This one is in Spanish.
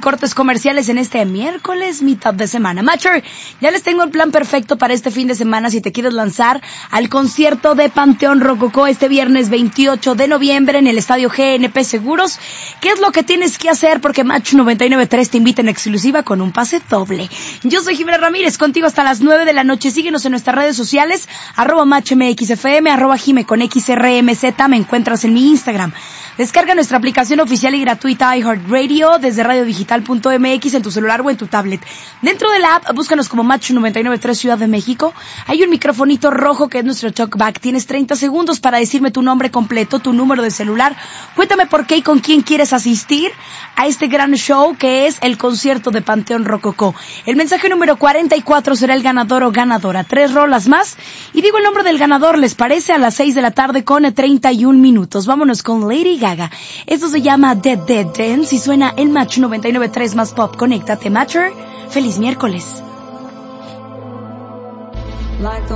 cortes comerciales en este miércoles, mitad de semana. Matcher, ya les tengo el plan perfecto para este fin de semana si te quieres lanzar al concierto de Panteón Rococó este viernes 28 de noviembre en el Estadio GNP Seguros. ¿Qué es lo que tienes que hacer? Porque Match 99.3 te invita en exclusiva con un pase doble. Yo soy Jimena Ramírez, contigo hasta las 9 de la noche. Síguenos en nuestras redes sociales, @MatchMXFM, @Jime con XRMZ. Me encuentras en mi Instagram. Descarga nuestra aplicación oficial y gratuita iHeartRadio desde radiodigital.mx en tu celular o en tu tablet. Dentro de la app, búscanos como Match 99.3 Ciudad de México. Hay un microfonito rojo que es nuestro talkback. Tienes 30 segundos para decirme tu nombre completo, tu número de celular. Cuéntame por qué y con quién quieres asistir a este gran show que es el concierto de Panteón Rococó. El mensaje número 44 será el ganador o ganadora. 3 rolas más y digo el nombre del ganador, ¿les parece? A las 6 de la tarde con 31 minutos. Vámonos con Lady Gaga. Esto se llama Dead Dead Dance y suena en Match 99.3 más pop. Conéctate, Matcher. Feliz miércoles.